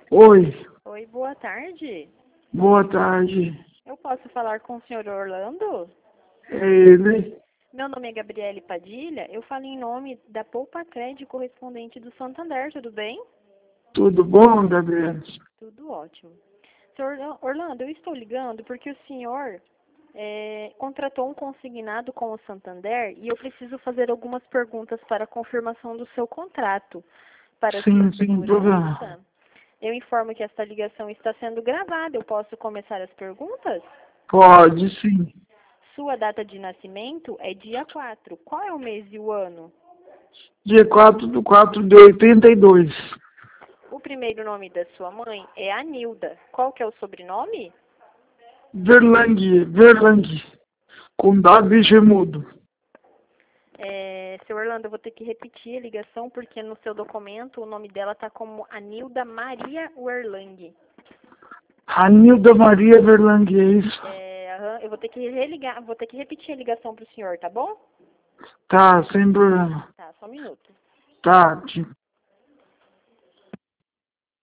Oi, Oi, boa tarde. boa tarde. Eu posso falar com o senhor Orlando? É ele? Meu nome é Gabriele Padilha. Eu falo em nome da Poupa Crédito correspondente do Santander, tudo bem? Tudo bom, Gabriel? Tudo ótimo. Senhor Orlando, eu estou ligando porque o senhor contratou um consignado com o Santander e eu preciso fazer algumas perguntas para a confirmação do seu contrato. Para sua Sim, sem problema. segurança, eu informo que esta ligação está sendo gravada. Eu posso começar as perguntas? Pode sim. Sua data de nascimento é dia 4. Qual é o mês e o ano? Dia 4/4/82. O primeiro nome da sua mãe é Anilda. Qual que é o sobrenome? Verlang, com W gemudo. Seu Orlando, eu vou ter que repetir a ligação porque no seu documento o nome dela está como Anilda Maria Werlang. Anilda Maria Verlang, é isso? Eu vou ter que repetir a ligação para o senhor, tá bom? Tá, sem problema. Tá, só um minuto. Tá,